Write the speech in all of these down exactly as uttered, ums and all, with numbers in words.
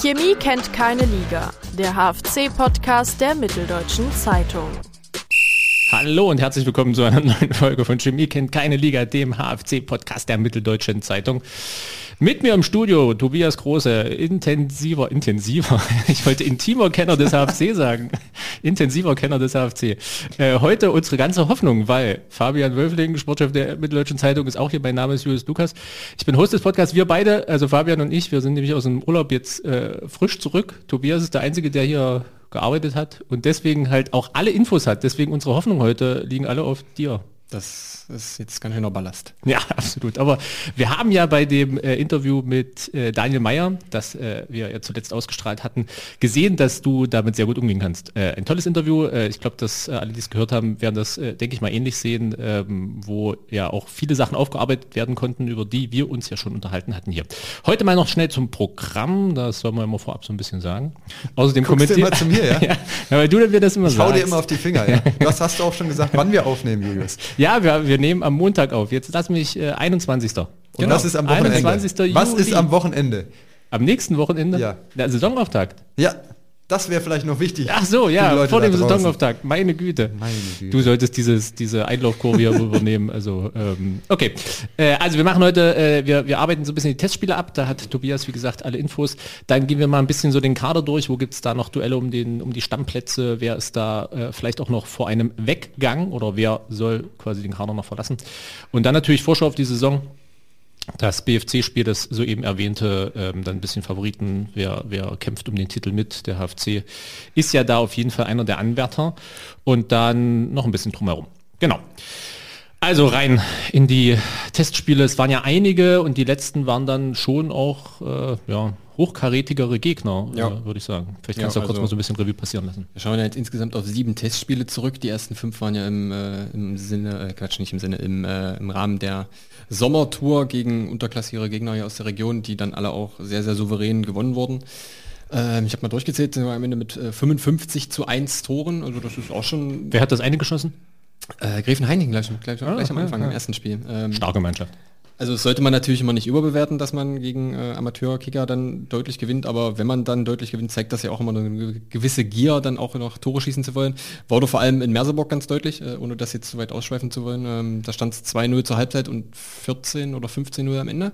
Chemie kennt keine Liga. Der H F C-Podcast der Mitteldeutschen Zeitung. Hallo und herzlich willkommen zu einer neuen Folge von Chemie kennt keine Liga, dem H F C-Podcast der Mitteldeutschen Zeitung. Mit mir im Studio Tobias Große, intensiver, intensiver, ich wollte intimer Kenner des H F C sagen, intensiver Kenner des H F C. Äh, heute unsere ganze Hoffnung, weil Fabian Wölfling, Sportchef der Mitteldeutschen Zeitung, ist auch hier, mein Name ist Julius Lukas. Ich bin Host des Podcasts, wir beide, also Fabian und ich, wir sind nämlich aus dem Urlaub jetzt äh, frisch zurück. Tobias ist der Einzige, der hier gearbeitet hat und deswegen halt auch alle Infos hat. Deswegen unsere Hoffnung heute liegen alle auf dir. Das ist jetzt ganz schöner Ballast. Ja, absolut. Aber wir haben ja bei dem äh, Interview mit äh, Daniel Meyer, das äh, wir ja zuletzt ausgestrahlt hatten, gesehen, dass du damit sehr gut umgehen kannst. Äh, ein tolles Interview. Äh, ich glaube, dass äh, alle, die es gehört haben, werden das, äh, denke ich mal, ähnlich sehen, ähm, wo ja auch viele Sachen aufgearbeitet werden konnten, über die wir uns ja schon unterhalten hatten hier. Heute mal noch schnell zum Programm. Das soll man immer vorab so ein bisschen sagen. Außerdem kommentieren. Immer zu mir, ja? ja, weil du dann mir das immer ich sagst. Ich hau dir immer auf die Finger, ja. Das hast du auch schon gesagt, wann wir aufnehmen, Julius. Ja, wir, wir nehmen am Montag auf. Jetzt lass mich äh, einundzwanzigster Genau, das ist am Wochenende. einundzwanzigster Was ist am Wochenende? Am nächsten Wochenende? Ja. Der Saisonauftakt. Ja, das wäre vielleicht noch wichtig. Ach so, ja, vor dem Saisonauftakt. Meine Güte. Meine Güte. Du solltest dieses, diese Einlaufkurve hier übernehmen. Also, ähm, okay. Äh, also wir machen heute, äh, wir, wir arbeiten so ein bisschen die Testspiele ab. Da hat Tobias, wie gesagt, alle Infos. Dann gehen wir mal ein bisschen so den Kader durch. Wo gibt es da noch Duelle um, den, um die Stammplätze? Wer ist da äh, vielleicht auch noch vor einem Weggang? Oder wer soll quasi den Kader noch verlassen? Und dann natürlich Vorschau auf die Saison. Das B F C-Spiel, das soeben erwähnte, ähm, dann ein bisschen Favoriten, wer, wer kämpft um den Titel mit, der H F C, ist ja da auf jeden Fall einer der Anwärter und dann noch ein bisschen drumherum. Genau. Also rein in die Testspiele, es waren ja einige und die letzten waren dann schon auch äh, ja, hochkarätigere Gegner, ja. äh, würde ich sagen. Vielleicht kannst ja, du ja kurz also mal so ein bisschen Revue passieren lassen. Wir schauen ja jetzt insgesamt auf sieben Testspiele zurück. Die ersten fünf waren ja im, äh, im Sinne, äh, Quatsch, nicht im Sinne, im, äh, im Rahmen der Sommertour gegen unterklassige Gegner hier aus der Region, die dann alle auch sehr, sehr souverän gewonnen wurden. Ähm, ich habe mal durchgezählt, sind wir am Ende mit äh, fünfundfünfzig zu eins Toren, also das ist auch schon... Wer hat das eine geschossen? Äh, Gräfenhainichen gleich, gleich, ah, gleich am Anfang, ja, ja. im ersten Spiel. Ähm, Starke Mannschaft. Also das sollte man natürlich immer nicht überbewerten, dass man gegen äh, Amateurkicker dann deutlich gewinnt, aber wenn man dann deutlich gewinnt, zeigt das ja auch immer eine gewisse Gier, dann auch noch Tore schießen zu wollen. Wurde vor allem in Merseburg ganz deutlich, äh, ohne das jetzt zu weit ausschweifen zu wollen. Ähm, da stand es zwei null zur Halbzeit und vierzehn oder fünfzehn null am Ende.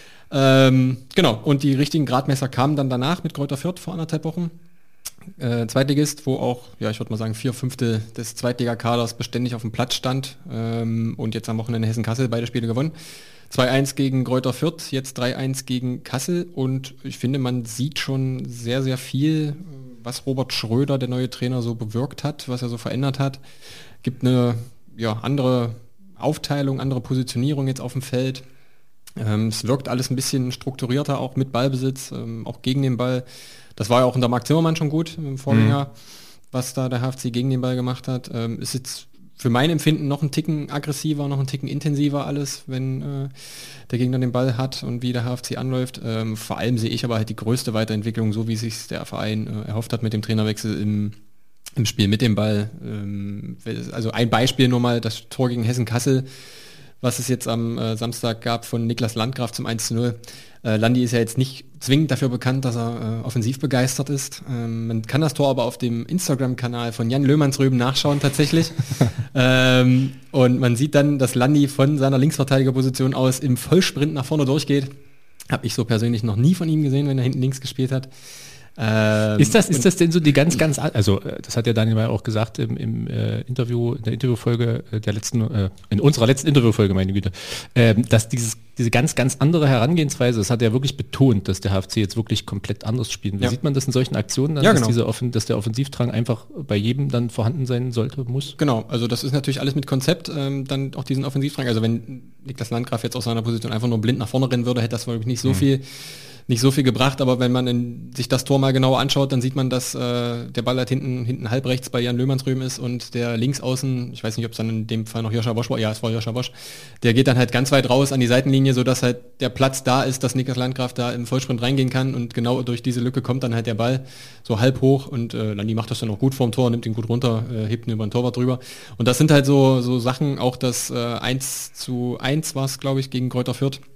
Ähm, genau, und die richtigen Gradmesser kamen dann danach mit Greuther Fürth vor anderthalb Wochen. Äh, Zweitligist, wo auch, ja, ich würde mal sagen, vier Fünftel des Zweitligakaders beständig auf dem Platz stand ähm, und jetzt am Wochenende Hessen-Kassel beide Spiele gewonnen. zwei eins gegen Greuther Fürth, jetzt drei eins gegen Kassel und ich finde, man sieht schon sehr, sehr viel, was Robert Schröder, der neue Trainer, so bewirkt hat, was er so verändert hat. Gibt eine ja, andere Aufteilung, andere Positionierung jetzt auf dem Feld. Ähm, es wirkt alles ein bisschen strukturierter, auch mit Ballbesitz, ähm, auch gegen den Ball. Das war ja auch unter Marc Zimmermann schon gut im Vorgänger, mhm. was da der H F C gegen den Ball gemacht hat. Ähm, ist jetzt für mein Empfinden noch ein Ticken aggressiver, noch ein Ticken intensiver alles, wenn äh, der Gegner den Ball hat und wie der H F C anläuft. Ähm, vor allem sehe ich aber halt die größte Weiterentwicklung, so wie sich der Verein äh, erhofft hat mit dem Trainerwechsel im, im Spiel mit dem Ball. Ähm, also ein Beispiel nur mal, das Tor gegen Hessen-Kassel, was es jetzt am äh, Samstag gab von Niklas Landgraf zum eins zu null. Äh, Landi ist ja jetzt nicht zwingend dafür bekannt, dass er äh, offensiv begeistert ist. Ähm, man kann das Tor aber auf dem Instagram-Kanal von Jan Löhmannsröben nachschauen tatsächlich. ähm, und man sieht dann, dass Landi von seiner Linksverteidigerposition aus im Vollsprint nach vorne durchgeht. Habe ich so persönlich noch nie von ihm gesehen, wenn er hinten links gespielt hat. Ähm, ist das, ist das denn so die ganz, ganz, also das hat ja Daniel Meyer auch gesagt im, im äh, Interview, in der Interviewfolge äh, der letzten, äh, in unserer letzten Interviewfolge, meine Güte, äh, dass dieses, diese ganz, ganz andere Herangehensweise, das hat er wirklich betont, dass der H F C jetzt wirklich komplett anders spielt. Wie ja. sieht man das in solchen Aktionen dann, ja, dass, genau. diese Offen, dass der Offensivdrang einfach bei jedem dann vorhanden sein sollte, muss? Genau, also das ist natürlich alles mit Konzept, ähm, dann auch diesen Offensivdrang, also wenn Niklas Landgraf jetzt aus seiner Position einfach nur blind nach vorne rennen würde, hätte das wohl nicht so mhm. viel nicht so viel gebracht, aber wenn man in, sich das Tor mal genauer anschaut, dann sieht man, dass äh, der Ball halt hinten, hinten halb rechts bei Jan Löhmannsröben ist und der links außen, ich weiß nicht, ob es dann in dem Fall noch Joscha Wosch war, ja, es war Joscha Wosch, der geht dann halt ganz weit raus an die Seitenlinie, sodass halt der Platz da ist, dass Niklas Landgraf da im Vollsprint reingehen kann und genau durch diese Lücke kommt dann halt der Ball so halb hoch und äh, Landi macht das dann auch gut vorm Tor, nimmt ihn gut runter, äh, hebt ihn über den Torwart drüber und das sind halt so, so Sachen, auch das äh, eins zu eins war es, glaube ich, gegen Greuther Fürth.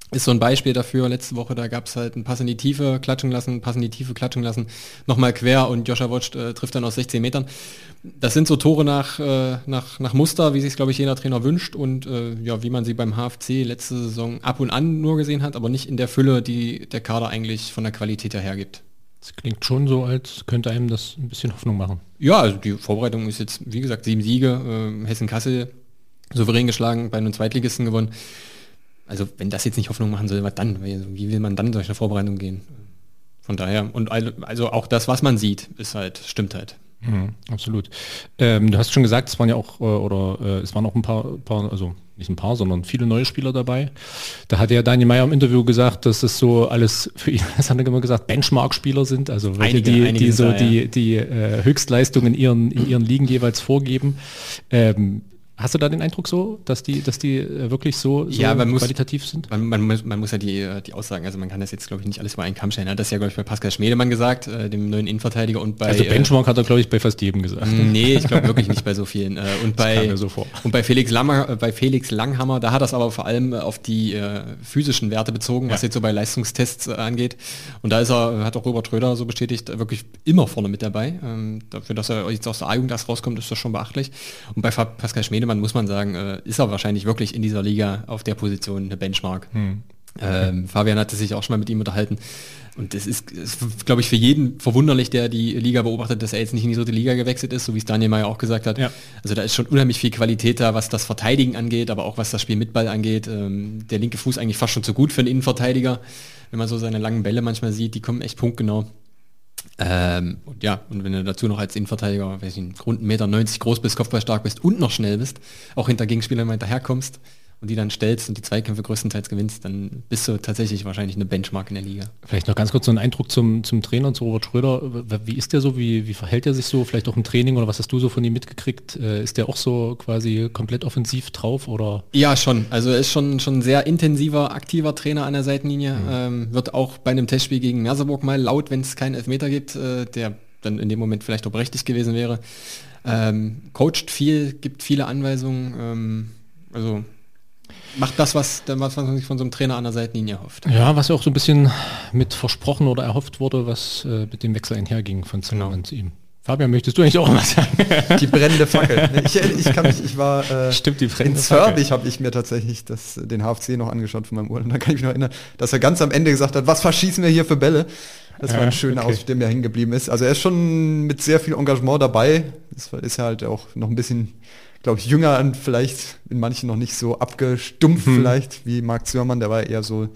ist so ein Beispiel dafür. Letzte Woche, da gab es halt einen Pass in die Tiefe, klatschen lassen, Pass in die Tiefe, klatschen lassen, nochmal quer und Joshua Wotsch äh, trifft dann aus sechzehn Metern. Das sind so Tore nach, äh, nach, nach Muster, wie sich glaube ich, jeder Trainer wünscht und äh, ja, wie man sie beim H F C letzte Saison ab und an nur gesehen hat, aber nicht in der Fülle, die der Kader eigentlich von der Qualität her hergibt. Das klingt schon so, als könnte einem das ein bisschen Hoffnung machen. Ja, also die Vorbereitung ist jetzt, wie gesagt, sieben Siege, äh, Hessen-Kassel souverän geschlagen, bei einem Zweitligisten gewonnen. Also wenn das jetzt nicht Hoffnung machen soll, was dann? Wie will man dann durch eine Vorbereitung gehen? Von daher, und also auch das, was man sieht, ist halt, stimmt halt. Mhm, absolut. Ähm, du hast schon gesagt, es waren ja auch, äh, oder äh, es waren auch ein paar, paar, also nicht ein paar, sondern viele neue Spieler dabei. Da hat ja Daniel Meyer im Interview gesagt, dass das so alles für ihn, das hat er immer gesagt, Benchmark-Spieler sind, also welche, einige, die, einige die so da, die, ja. die äh, Höchstleistungen in ihren, in ihren Ligen jeweils vorgeben. Ähm, Hast du da den Eindruck so, dass die, dass die wirklich so, so ja, man muss, qualitativ sind? Man, man, muss, man muss ja die, die Aussagen, also man kann das jetzt glaube ich nicht alles über einen Kamm stellen. Er hat das ja glaube ich bei Pascal Schmedemann gesagt, äh, dem neuen Innenverteidiger und bei... Also Benchmark äh, hat er glaube ich bei fast jedem gesagt. Nee, ich glaube wirklich nicht bei so vielen. Äh, und bei, das kam mir so vor. Und bei Felix, Lammer, äh, bei Felix Langhammer, da hat er es aber vor allem auf die äh, physischen Werte bezogen, ja. was jetzt so bei Leistungstests äh, angeht. Und da ist er, hat auch Robert Schröder so bestätigt, wirklich immer vorne mit dabei. Ähm, dafür, dass er jetzt aus der A-Jugend erst rauskommt, ist das schon beachtlich. Und bei Pascal Schmedemann muss man sagen, äh, ist er wahrscheinlich wirklich in dieser Liga auf der Position eine Benchmark. Hm. Okay. Ähm, Fabian hatte sich auch schon mal mit ihm unterhalten. Und es ist, ist glaube ich, für jeden verwunderlich, der die Liga beobachtet, dass er jetzt nicht in die dritte Liga gewechselt ist, so wie es Daniel Meyer auch gesagt hat. Ja. Also da ist schon unheimlich viel Qualität da, was das Verteidigen angeht, aber auch was das Spiel mit Ball angeht. Ähm, der linke Fuß eigentlich fast schon zu gut für einen Innenverteidiger. Wenn man so seine langen Bälle manchmal sieht, die kommen echt punktgenau. Ähm, und ja, und wenn du dazu noch als Innenverteidiger, weiß ich nicht, rund eins Komma neunzig Meter groß bist, Kopfballstark bist und noch schnell bist, auch hinter Gegenspielern hinterherkommst und die dann stellst und die Zweikämpfe größtenteils gewinnst, dann bist du tatsächlich wahrscheinlich eine Benchmark in der Liga. Vielleicht noch ganz kurz so ein Eindruck zum, zum Trainer, zu Robert Schröder. Wie ist der so? Wie, wie verhält er sich so? Vielleicht auch im Training oder was hast du so von ihm mitgekriegt? Ist der auch so quasi komplett offensiv drauf? Oder? Ja, schon. Also er ist schon schon ein sehr intensiver, aktiver Trainer an der Seitenlinie. Mhm. Ähm, wird auch bei einem Testspiel gegen Merseburg mal laut, wenn es keinen Elfmeter gibt, äh, der dann in dem Moment vielleicht auch berechtigt gewesen wäre. Ähm, coacht viel, gibt viele Anweisungen. Ähm, also macht das, was, was man sich von so einem Trainer an der Seitenlinie erhofft. Ja, was ja auch so ein bisschen mit versprochen oder erhofft wurde, was äh, mit dem Wechsel einherging von Zimmermann genau. zu ihm. Fabian, möchtest du eigentlich auch was sagen? Die brennende Fackel. Ich, ich kann mich, ich war äh, Stimmt, die in Zörbig habe ich mir tatsächlich das, den H F C noch angeschaut von meinem Urlaub. Und da kann ich mich noch erinnern, dass er ganz am Ende gesagt hat, was verschießen wir hier für Bälle? Das war ein schöner okay. Ausdruck, der mir hängen geblieben ist. Also er ist schon mit sehr viel Engagement dabei. Das ist halt auch noch ein bisschen, glaube ich, jünger und vielleicht in manchen noch nicht so abgestumpft hm. vielleicht wie Marc Zimmermann. Der war eher so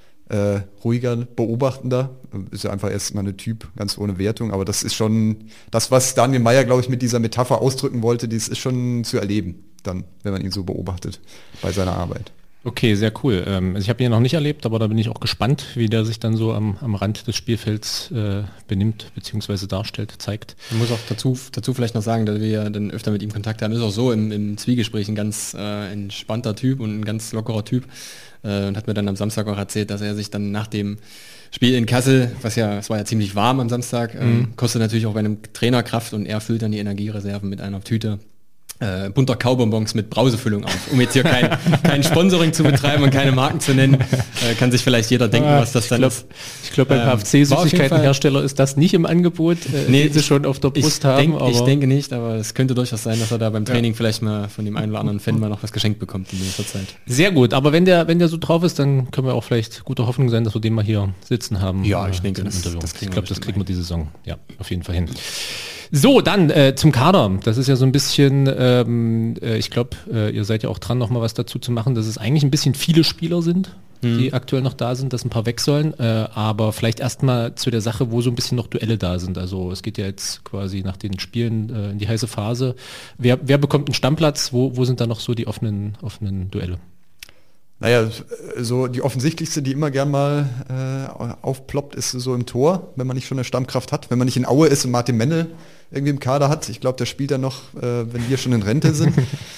äh, ruhiger, beobachtender. Ist ja einfach erstmal ein Typ, ganz ohne Wertung. Aber das ist schon das, was Daniel Meyer, glaube ich, mit dieser Metapher ausdrücken wollte. Das ist schon zu erleben, dann, wenn man ihn so beobachtet bei seiner Arbeit. Okay, sehr cool. Ähm, also ich habe ihn ja noch nicht erlebt, aber da bin ich auch gespannt, wie der sich dann so am, am Rand des Spielfelds äh, benimmt bzw. darstellt, zeigt. Man muss auch dazu, dazu vielleicht noch sagen, dass wir ja dann öfter mit ihm Kontakt haben. Ist auch so im, im Zwiegespräch ein ganz äh, entspannter Typ und ein ganz lockerer Typ. Äh, und hat mir dann am Samstag auch erzählt, dass er sich dann nach dem Spiel in Kassel, was ja, es war ja ziemlich warm am Samstag, äh, mhm. kostet natürlich auch bei einem Trainer Kraft und er füllt dann die Energiereserven mit einer Tüte Äh, bunter Kaubonbons mit Brausefüllung auf, um jetzt hier kein, kein Sponsoring zu betreiben und keine Marken zu nennen, äh, kann sich vielleicht jeder denken, was das dann glaub, ist. Ich glaube, beim ähm, K F C-Süßigkeitenhersteller ist das nicht im Angebot, äh, nee, den sie schon auf der Brust haben. Denk, aber ich denke nicht, aber es könnte durchaus sein, dass er da beim Training ja. vielleicht mal von dem einen oder anderen Fan mal noch was geschenkt bekommt in dieser Zeit. Sehr gut, aber wenn der, wenn der so drauf ist, dann können wir auch vielleicht guter Hoffnung sein, dass wir den mal hier sitzen haben. Ja, ich denke, das, das ich glaube, das kriegen wir diese Saison. Ja, auf jeden Fall hin. So, dann äh, zum Kader. Das ist ja so ein bisschen, ähm, äh, ich glaube, äh, ihr seid ja auch dran, noch mal was dazu zu machen, dass es eigentlich ein bisschen viele Spieler sind, mhm. die aktuell noch da sind, dass ein paar weg sollen. Äh, aber vielleicht erstmal zu der Sache, wo so ein bisschen noch Duelle da sind. Also es geht ja jetzt quasi nach den Spielen äh, in die heiße Phase. Wer, wer bekommt einen Stammplatz? Wo, wo sind da noch so die offenen, offenen Duelle? Naja, so die offensichtlichste, die immer gern mal äh, aufploppt, ist so im Tor, wenn man nicht schon eine Stammkraft hat. Wenn man nicht in Aue ist und Martin Mennel irgendwie im Kader hat. Ich glaube, der spielt dann noch, äh, wenn wir schon in Rente sind.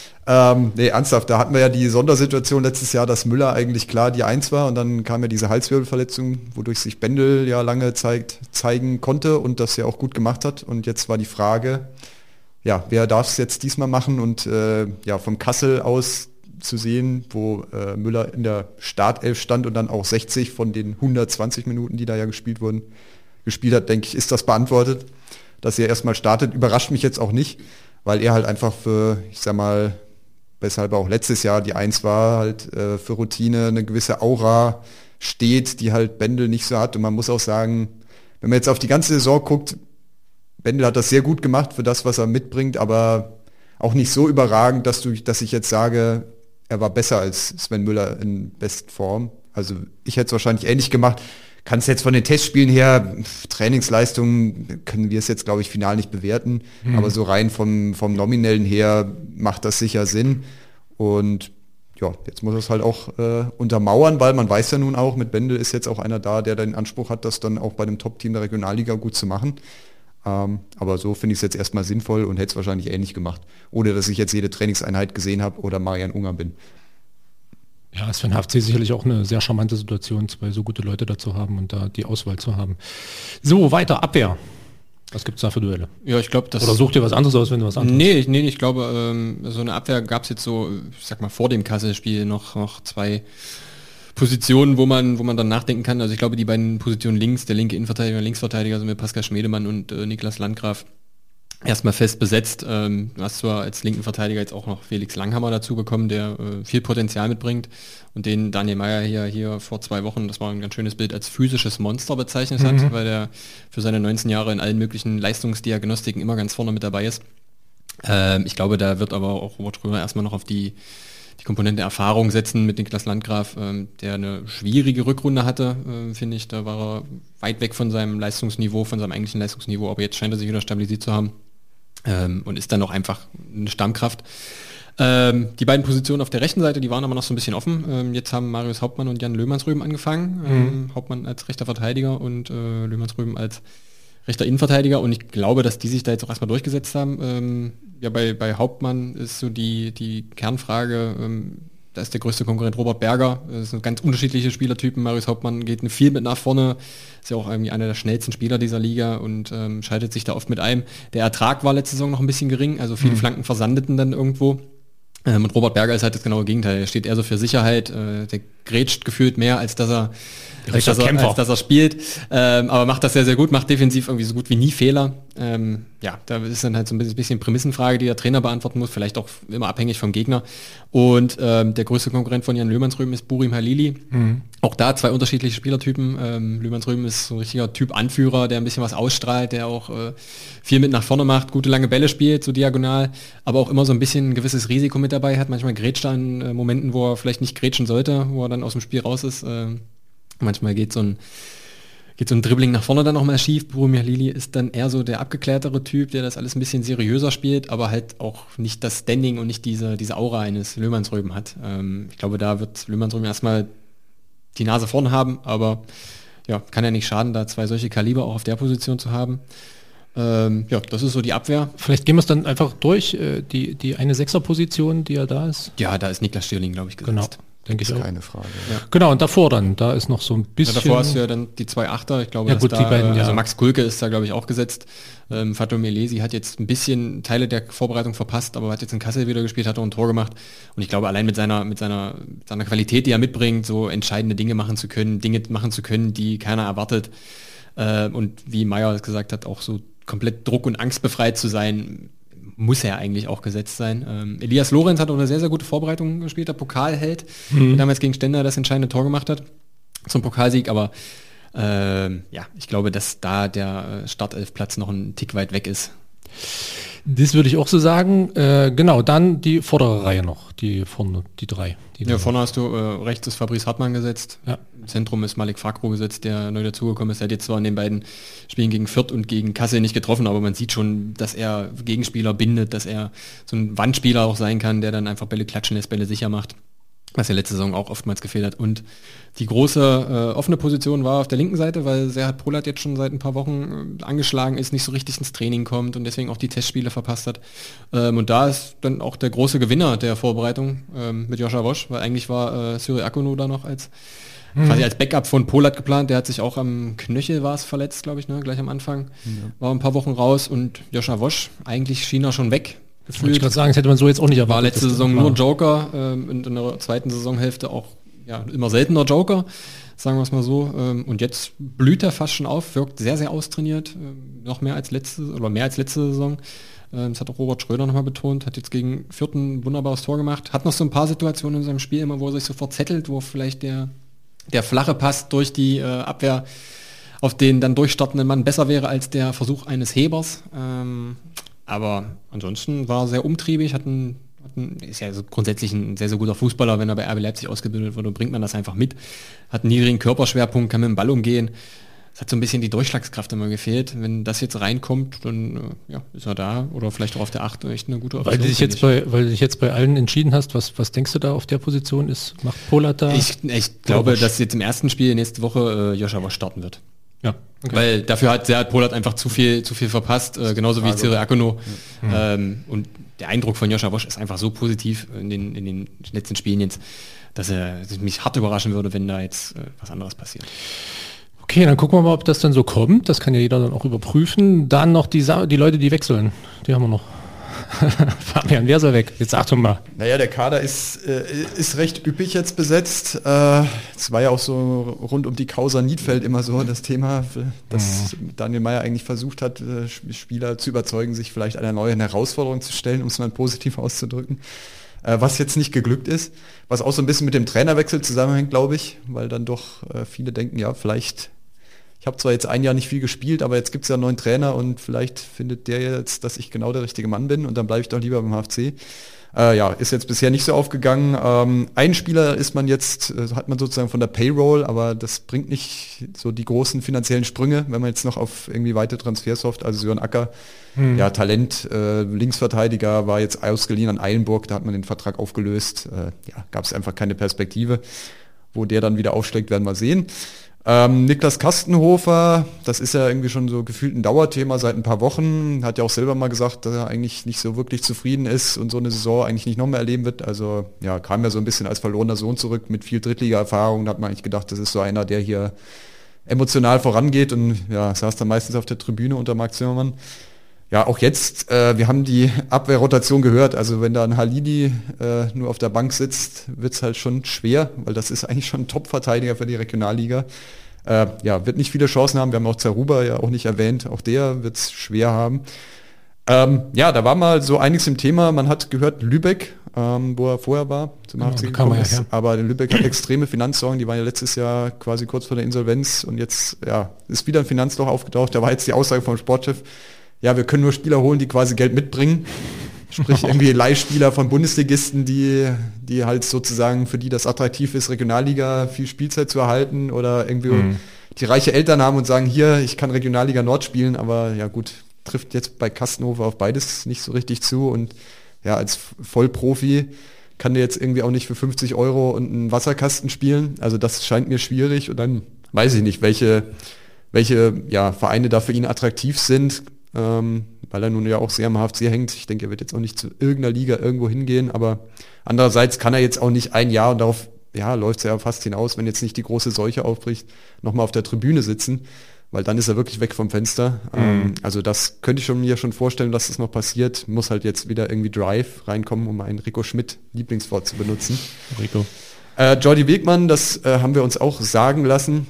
ähm, nee, ernsthaft, da hatten wir ja die Sondersituation letztes Jahr, dass Müller eigentlich klar die Eins war und dann kam ja diese Halswirbelverletzung, wodurch sich Bendel ja lange zeigt, zeigen konnte und das ja auch gut gemacht hat. Und jetzt war die Frage, ja, wer darf es jetzt diesmal machen? Und äh, ja, vom Kassel aus zu sehen, wo äh, Müller in der Startelf stand und dann auch sechzig von den hundertzwanzig Minuten, die da ja gespielt wurden, gespielt hat, denke ich, ist das beantwortet. Dass er erstmal startet, überrascht mich jetzt auch nicht, weil er halt einfach für, ich sag mal, weshalb er auch letztes Jahr die Eins war, halt äh, für Routine eine gewisse Aura steht, die halt Bendel nicht so hat. Und man muss auch sagen, wenn man jetzt auf die ganze Saison guckt, Bendel hat das sehr gut gemacht für das, was er mitbringt, aber auch nicht so überragend, dass du, dass ich jetzt sage, er war besser als Sven Müller in besten Form. Also ich hätte es wahrscheinlich ähnlich gemacht. Kannst jetzt von den Testspielen her, Trainingsleistungen können wir es jetzt, glaube ich, final nicht bewerten, mhm. aber so rein vom, vom Nominellen her macht das sicher Sinn. Und ja, jetzt muss es halt auch äh, untermauern, weil man weiß ja nun auch, mit Bendel ist jetzt auch einer da, der den Anspruch hat, das dann auch bei dem Top-Team der Regionalliga gut zu machen. Ähm, aber so finde ich es jetzt erstmal sinnvoll und hätte es wahrscheinlich ähnlich gemacht, ohne dass ich jetzt jede Trainingseinheit gesehen habe oder Marian Unger bin. Ja, ist für den H F C sicherlich auch eine sehr charmante Situation, zwei so gute Leute dazu haben und da die Auswahl zu haben. So, weiter, Abwehr. Was gibt es da für Duelle? Ja, ich glaube, das... Oder sucht ihr was anderes aus, wenn du was anderes... Nee, nee, ich glaube, ähm, so eine Abwehr gab es jetzt so, ich sag mal, vor dem Kassel-Spiel noch, noch zwei Positionen, wo man, wo man dann nachdenken kann. Also ich glaube, die beiden Positionen links, der linke Innenverteidiger, Linksverteidiger, sind mit Pascal Schmedemann und äh, Niklas Landgraf erstmal fest besetzt. Ähm, du hast zwar als linken Verteidiger jetzt auch noch Felix Langhammer dazu bekommen, der äh, viel Potenzial mitbringt und den Daniel Meyer hier, hier vor zwei Wochen, das war ein ganz schönes Bild, als physisches Monster bezeichnet mhm. hat, weil der für seine neunzehn Jahre in allen möglichen Leistungsdiagnostiken immer ganz vorne mit dabei ist. Ähm, ich glaube, da wird aber auch Robert Römer erstmal noch auf die die Komponente Erfahrung setzen mit Niklas Landgraf, ähm, der eine schwierige Rückrunde hatte, äh, finde ich. Da war er weit weg von seinem Leistungsniveau, von seinem eigentlichen Leistungsniveau, aber jetzt scheint er sich wieder stabilisiert zu haben ähm, und ist dann auch einfach eine Stammkraft. Ähm, die beiden Positionen auf der rechten Seite, die waren aber noch so ein bisschen offen. Ähm, jetzt haben Marius Hauptmann und Jan Löhmannsrüben angefangen. Ähm, mhm. Hauptmann als rechter Verteidiger und äh, Löhmannsrüben als rechter Innenverteidiger, und ich glaube, dass die sich da jetzt auch erstmal durchgesetzt haben. Ähm, ja, bei, bei Hauptmann ist so die, die Kernfrage, ähm, da ist der größte Konkurrent Robert Berger. Das sind ganz unterschiedliche Spielertypen. Marius Hauptmann geht viel mit nach vorne, ist ja auch irgendwie einer der schnellsten Spieler dieser Liga und ähm, schaltet sich da oft mit ein. Der Ertrag war letzte Saison noch ein bisschen gering, also viele mhm. Flanken versandeten dann irgendwo. Ähm, und Robert Berger ist halt das genaue Gegenteil. Er steht eher so für Sicherheit, äh, der grätscht gefühlt mehr, als dass er Als dass, er, als dass er spielt, ähm, aber macht das sehr, sehr gut, macht defensiv irgendwie so gut wie nie Fehler. Ähm, ja, da ist dann halt so ein bisschen Prämissenfrage, die der Trainer beantworten muss, vielleicht auch immer abhängig vom Gegner. Und ähm, der größte Konkurrent von Jan Löhmannsrüben ist Burim Halili. Mhm. Auch da zwei unterschiedliche Spielertypen. Ähm, Löhmannsrüben ist so ein richtiger Typ Anführer, der ein bisschen was ausstrahlt, der auch äh, viel mit nach vorne macht, gute lange Bälle spielt, so diagonal, aber auch immer so ein bisschen ein gewisses Risiko mit dabei hat. Manchmal grätscht er in äh, Momenten, wo er vielleicht nicht grätschen sollte, wo er dann aus dem Spiel raus ist. Äh, Manchmal geht so ein, geht so ein Dribbling nach vorne dann auch mal schief. Burim Halili ist dann eher so der abgeklärtere Typ, der das alles ein bisschen seriöser spielt, aber halt auch nicht das Standing und nicht diese, diese Aura eines Löhmannsrüben hat. Ähm, ich glaube, da wird Löhmannsrüben erstmal die Nase vorne haben, aber ja, kann ja nicht schaden, da zwei solche Kaliber auch auf der Position zu haben. Ähm, ja, das ist so die Abwehr. Vielleicht gehen wir es dann einfach durch, äh, die, die eine Sechser-Position, die ja da ist. Ja, da ist Niklas Stierling, glaube ich, gesetzt. Genau. Denke ich auch. Keine Frage. Ja. Genau, und davor dann, da ist noch so ein bisschen... Ja, davor hast du ja dann die zwei Achter, ich glaube, ja, dass gut, da, die beiden, ja. also Max Kulke ist da, glaube ich, auch gesetzt. Ähm, Fatou Melesi hat jetzt ein bisschen Teile der Vorbereitung verpasst, aber hat jetzt in Kassel wieder gespielt, hat auch ein Tor gemacht. Und ich glaube, allein mit seiner, mit seiner, mit seiner Qualität, die er mitbringt, so entscheidende Dinge machen zu können, Dinge machen zu können, die keiner erwartet. Äh, und wie Meyer gesagt hat, auch so komplett druck- und angstbefreit zu sein, muss er eigentlich auch gesetzt sein. Ähm, Elias Lorenz hat auch eine sehr, sehr gute Vorbereitung gespielt, der Pokalheld, mhm. der damals gegen Stender das entscheidende Tor gemacht hat zum Pokalsieg, aber ähm, ja, ich glaube, dass da der Startelfplatz noch ein Tick weit weg ist. Das würde ich auch so sagen. Äh, genau, dann die vordere Reihe noch, die vorne, die drei. Die ja, vorne hast du, äh, rechts ist Fabrice Hartmann gesetzt, ja. Im Zentrum ist Malik Fakro gesetzt, der neu dazugekommen ist. Er hat jetzt zwar in den beiden Spielen gegen Fürth und gegen Kassel nicht getroffen, aber man sieht schon, dass er Gegenspieler bindet, dass er so ein Wandspieler auch sein kann, der dann einfach Bälle klatschen lässt, Bälle sicher macht, was ja letzte Saison auch oftmals gefehlt hat. Und die große äh, offene Position war auf der linken Seite, weil Serhat Polat jetzt schon seit ein paar Wochen äh, angeschlagen ist, nicht so richtig ins Training kommt und deswegen auch die Testspiele verpasst hat. Ähm, und da ist dann auch der große Gewinner der Vorbereitung ähm, mit Joscha Wosch, weil eigentlich war äh, Cyril Akono da noch als mhm. quasi als Backup von Polat geplant. Der hat sich auch am Knöchel war es verletzt, glaube ich, ne? Gleich am Anfang. Ja. War ein paar Wochen raus und Joscha Wosch, eigentlich schien er schon weg Wollte ich gerade sagen, das hätte man so jetzt auch nicht erwartet. War letzte Saison nur Joker, ähm, und in der zweiten Saisonhälfte auch ja, immer seltener Joker, sagen wir es mal so. Ähm, und jetzt blüht er fast schon auf, wirkt sehr, sehr austrainiert, ähm, noch mehr als letzte oder mehr als letzte Saison. Ähm, das hat auch Robert Schröder nochmal betont, hat jetzt gegen Fürth ein wunderbares Tor gemacht, hat noch so ein paar Situationen in seinem Spiel immer, wo er sich so verzettelt, wo vielleicht der, der flache Pass durch die äh, Abwehr auf den dann durchstartenden Mann besser wäre als der Versuch eines Hebers. Ähm, aber ansonsten war er sehr umtriebig, hat ein, hat ein, ist ja so grundsätzlich ein sehr, sehr guter Fußballer, wenn er bei R B Leipzig ausgebildet wurde, bringt man das einfach mit. Hat einen niedrigen Körperschwerpunkt, kann mit dem Ball umgehen. Es hat so ein bisschen die Durchschlagskraft immer gefehlt. Wenn das jetzt reinkommt, dann äh, ja, ist er da oder vielleicht auch auf der acht echt eine gute Option. Weil du dich jetzt bei, weil du dich jetzt bei allen entschieden hast, was, was denkst du da auf der Position ist? Macht Polat da? Ich, ich glaube, dass jetzt im ersten Spiel nächste Woche äh, Joscha Wosch starten wird. Ja, okay. Weil dafür hat Serhat Polat einfach zu viel, zu viel verpasst, äh, genauso wie Cyril Akono. Mhm. Ähm, und der Eindruck von Joscha Wosch ist einfach so positiv in den, in den letzten Spielen jetzt, dass er dass mich hart überraschen würde, wenn da jetzt äh, was anderes passiert. Okay, dann gucken wir mal, ob das dann so kommt. Das kann ja jeder dann auch überprüfen. Dann noch die, Sa- die Leute, die wechseln. Die haben wir noch. Fabian, wer soll weg? Jetzt Achtung mal. Naja, der Kader ist, äh, ist recht üppig jetzt besetzt. Es äh, war ja auch so rund um die Causa Niedfeld immer so das Thema, dass mhm. Daniel Meyer eigentlich versucht hat, äh, Spieler zu überzeugen, sich vielleicht einer neuen Herausforderung zu stellen, um es mal positiv auszudrücken. Äh, was jetzt nicht geglückt ist. Was auch so ein bisschen mit dem Trainerwechsel zusammenhängt, glaube ich, weil dann doch äh, viele denken, ja, vielleicht... Ich habe zwar jetzt ein Jahr nicht viel gespielt, aber jetzt gibt es ja einen neuen Trainer und vielleicht findet der jetzt, dass ich genau der richtige Mann bin und dann bleibe ich doch lieber beim H F C. Äh, ja, ist jetzt bisher nicht so aufgegangen. Ähm, ein Spieler ist man jetzt, äh, hat man sozusagen von der Payroll, aber das bringt nicht so die großen finanziellen Sprünge, wenn man jetzt noch auf irgendwie weite Transfers hofft. Also Sören Acker, hm. ja, Talent, äh, Linksverteidiger, war jetzt ausgeliehen an Eilenburg, da hat man den Vertrag aufgelöst. Äh, ja, gab es einfach keine Perspektive. Wo der dann wieder aufschlägt, werden wir sehen. Ähm, Niklas Kastenhofer, das ist ja irgendwie schon so gefühlt ein Dauerthema seit ein paar Wochen, hat ja auch selber mal gesagt, dass er eigentlich nicht so wirklich zufrieden ist und so eine Saison eigentlich nicht noch mehr erleben wird. Also ja, kam ja so ein bisschen als verlorener Sohn zurück mit viel Drittliga-Erfahrung. Da hat man eigentlich gedacht, das ist so einer, der hier emotional vorangeht und ja, saß dann meistens auf der Tribüne unter Marc Zimmermann. Ja, auch jetzt, äh, wir haben die Abwehrrotation gehört, also wenn da ein Halili äh, nur auf der Bank sitzt, wird's halt schon schwer, weil das ist eigentlich schon ein Top-Verteidiger für die Regionalliga. Äh, ja, wird nicht viele Chancen haben, wir haben auch Zaruba ja auch nicht erwähnt, auch der wird's schwer haben. Ähm, ja, da war mal so einiges im Thema, man hat gehört Lübeck, ähm, wo er vorher war, zum H F C ja, gekommen ja, ist, ja. aber Lübeck hat extreme Finanzsorgen, die waren ja letztes Jahr quasi kurz vor der Insolvenz und jetzt ja ist wieder ein Finanzloch aufgetaucht, da war jetzt die Aussage vom Sportchef, ja, wir können nur Spieler holen, die quasi Geld mitbringen. Sprich irgendwie Leihspieler von Bundesligisten, die, die halt sozusagen, für die das attraktiv ist, Regionalliga viel Spielzeit zu erhalten oder irgendwie mhm. die reiche Eltern haben und sagen, hier, ich kann Regionalliga Nord spielen, aber ja gut, trifft jetzt bei Kastenhofer auf beides nicht so richtig zu und ja, als Vollprofi kann der jetzt irgendwie auch nicht für fünfzig Euro und einen Wasserkasten spielen. Also das scheint mir schwierig und dann weiß ich nicht, welche, welche ja, Vereine da für ihn attraktiv sind. Ähm, weil er nun ja auch sehr am H F C hängt. Ich denke, er wird jetzt auch nicht zu irgendeiner Liga irgendwo hingehen, aber andererseits kann er jetzt auch nicht ein Jahr und darauf ja, läuft es ja fast hinaus, wenn jetzt nicht die große Seuche aufbricht, nochmal auf der Tribüne sitzen, weil dann ist er wirklich weg vom Fenster. Mhm. Ähm, also das könnte ich schon, mir schon vorstellen, dass das noch passiert. Muss halt jetzt wieder irgendwie Drive reinkommen, um ein Rico Schmidt Lieblingswort zu benutzen. Rico. Äh, Jordi Wegmann, das äh, haben wir uns auch sagen lassen.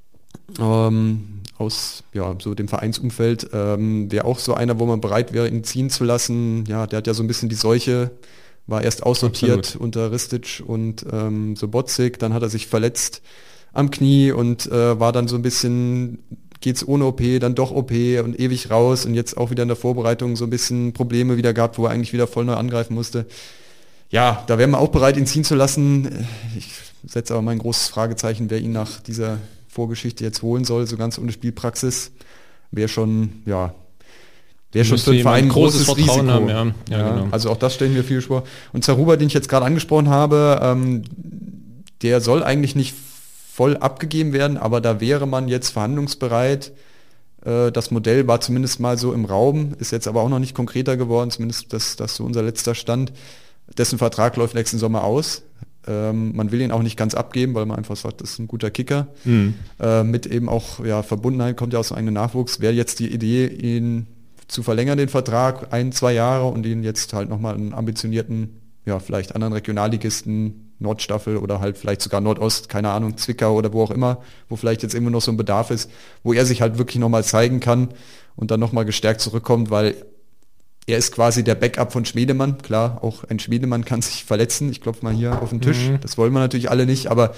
Ähm, aus ja, so dem Vereinsumfeld, ähm, wäre auch so einer, wo man bereit wäre, ihn ziehen zu lassen. Ja, der hat ja so ein bisschen die Seuche, war erst aussortiert Absolut. unter Ristic und ähm, Sobotzig, dann hat er sich verletzt am Knie und äh, war dann so ein bisschen, geht's ohne O P, dann doch O P und ewig raus und jetzt auch wieder in der Vorbereitung so ein bisschen Probleme wieder gehabt, wo er eigentlich wieder voll neu angreifen musste. Ja, da wären wir auch bereit, ihn ziehen zu lassen. Ich setze aber mein großes Fragezeichen, wer ihn nach dieser Vorgeschichte jetzt holen soll, so ganz ohne Spielpraxis, wäre schon, ja, wäre schon für den Verein ein großes, großes Risiko. Haben, ja. Ja, ja, genau. Also auch das stellen wir viel vor. Und Zaruba, den ich jetzt gerade angesprochen habe, ähm, der soll eigentlich nicht voll abgegeben werden, aber da wäre man jetzt verhandlungsbereit. Äh, das Modell war zumindest mal so im Raum, ist jetzt aber auch noch nicht konkreter geworden, zumindest das, das so unser letzter Stand. Dessen Vertrag läuft nächsten Sommer aus. Ähm, man will ihn auch nicht ganz abgeben, weil man einfach sagt, das ist ein guter Kicker. Mhm. Äh, mit eben auch ja, Verbundenheit, kommt ja aus einem eigenen Nachwuchs. Wäre jetzt die Idee, ihn zu verlängern, den Vertrag, ein, zwei Jahre und ihn jetzt halt nochmal einen ambitionierten, ja, vielleicht anderen Regionalligisten, Nordstaffel oder halt vielleicht sogar Nordost, keine Ahnung, Zwickau oder wo auch immer, wo vielleicht jetzt immer noch so ein Bedarf ist, wo er sich halt wirklich nochmal zeigen kann und dann nochmal gestärkt zurückkommt, weil er ist quasi der Backup von Schmiedemann. Klar, auch ein Schmiedemann kann sich verletzen. Ich klopfe mal hier auf den Tisch. Mhm. Das wollen wir natürlich alle nicht, aber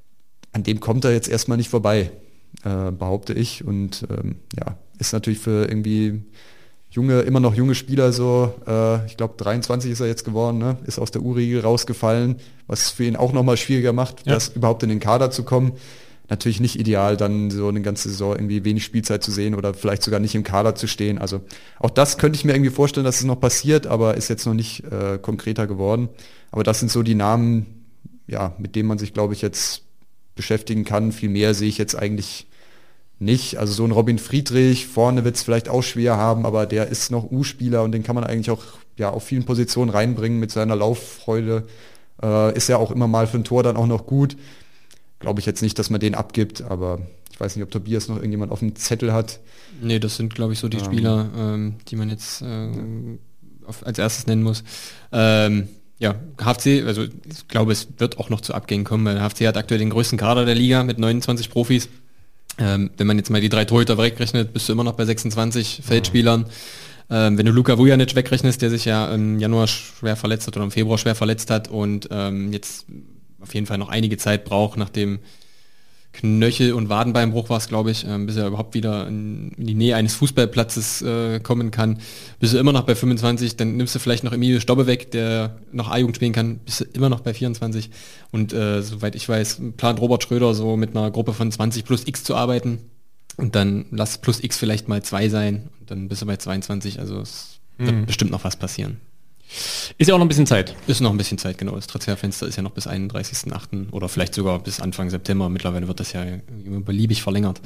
an dem kommt er jetzt erstmal nicht vorbei, äh, behaupte ich. Und ähm, ja, ist natürlich für irgendwie junge, immer noch junge Spieler so, äh, ich glaube dreiundzwanzig ist er jetzt geworden, ne? Ist aus der U-Riege rausgefallen, was für ihn auch nochmal schwieriger macht, ja. das überhaupt in den Kader zu kommen. Natürlich nicht ideal, dann so eine ganze Saison irgendwie wenig Spielzeit zu sehen oder vielleicht sogar nicht im Kader zu stehen. Also auch das könnte ich mir irgendwie vorstellen, dass es noch passiert, aber ist jetzt noch nicht äh, konkreter geworden. Aber das sind so die Namen, ja, mit denen man sich, glaube ich, jetzt beschäftigen kann. Viel mehr sehe ich jetzt eigentlich nicht. Also so ein Robin Friedrich, vorne wird es vielleicht auch schwer haben, aber der ist noch U-Spieler und den kann man eigentlich auch ja auf vielen Positionen reinbringen mit seiner Lauffreude. Äh, ist ja auch immer mal für ein Tor dann auch noch gut. Glaube ich jetzt nicht, dass man den abgibt, aber ich weiß nicht, ob Tobias noch irgendjemand auf dem Zettel hat. Nee, das sind, glaube ich, so die ähm. Spieler, ähm, die man jetzt ähm, auf, als erstes nennen muss. Ähm, ja, H F C, also ich glaube, es wird auch noch zu Abgängen kommen, weil H F C hat aktuell den größten Kader der Liga mit neunundzwanzig Profis. Ähm, wenn man jetzt mal die drei Torhüter wegrechnet, bist du immer noch bei sechsundzwanzig Feldspielern. Ähm, wenn du Luka Vujanic wegrechnest, der sich ja im Januar schwer verletzt hat oder im Februar schwer verletzt hat und ähm, jetzt auf jeden Fall noch einige Zeit braucht, nachdem Knöchel- und Wadenbeinbruch war es, glaube ich, ähm, bis er überhaupt wieder in, in die Nähe eines Fußballplatzes äh, kommen kann. Bist du immer noch bei fünfundzwanzig, dann nimmst du vielleicht noch Emilio Stobbe weg, der noch A-Jugend spielen kann, bist du immer noch bei vierundzwanzig. Und äh, soweit ich weiß, plant Robert Schröder so mit einer Gruppe von zwanzig plus X zu arbeiten. Und dann lass plus X vielleicht mal zwei sein. Und dann bist du bei zweiundzwanzig. Also es mhm. wird bestimmt noch was passieren. Ist ja auch noch ein bisschen Zeit. Ist noch ein bisschen Zeit, genau. Das Transferfenster ist ja noch bis einunddreißigsten achten oder vielleicht sogar bis Anfang September. Mittlerweile wird das ja immer beliebig verlängert.